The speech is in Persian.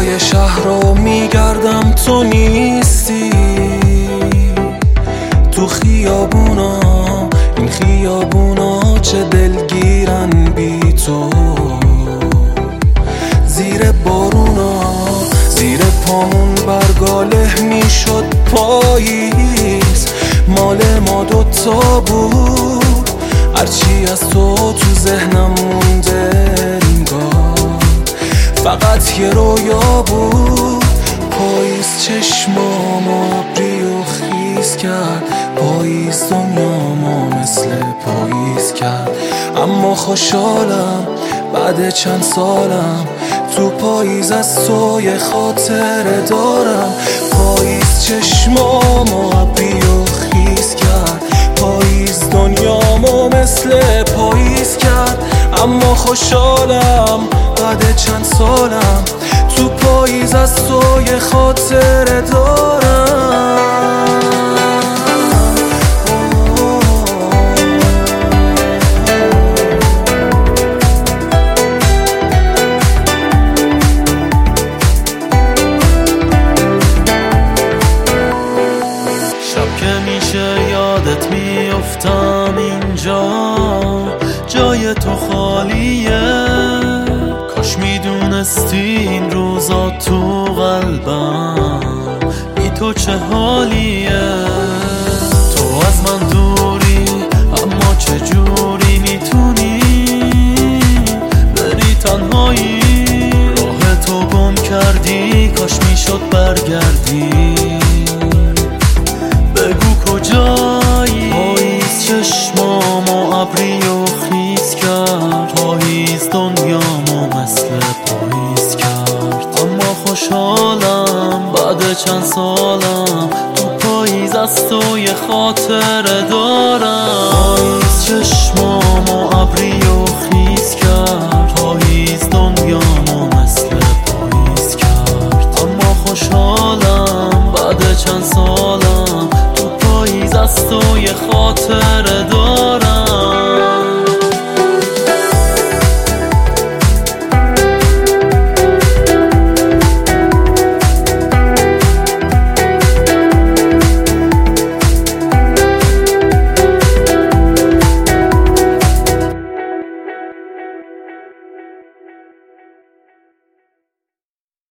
کوچه‌های شهر رو میگردم تو نیستی، تو خیابونا، این خیابونا چه دلگیرن بی تو. زیر بارونا، زیر پامون برگاله میشد پاییز، مال ما دوتا بود، هرچی از تو ذهنم مونده انگار فقط یه رویا بود. پاییز چشمامو ابری و خیز کرد، پاییز دنیامو مثل پاییز کرد. اما خوشحالم بعد چند سالم، تو پاییز از تو یه خاطره دارم. پاییز چشمامو ابری و خیز کرد، پاییز دنیامو مثل پاییز کرد. اما خوشحالم بعد چند سالم، تو پاییز از تو یه خاطره دارم. شب که میشه یادت میافتم اینجا، جای تو خالیه. کاش میدونستی این روزا تو قلبم بی تو چه حالیه. تو از من دوری اما چجوری میتونی بری تنهایی؟ راه تو گم کردی، کاش میشد برگردی، بگو کجایی؟ پاییز چشمامو ابری و خیز کرد، پاییز دنیامو مثل پاییز کرد. اما خوشحالم بعد چند سالم، تو پاییز از تو یه خاطره دارم.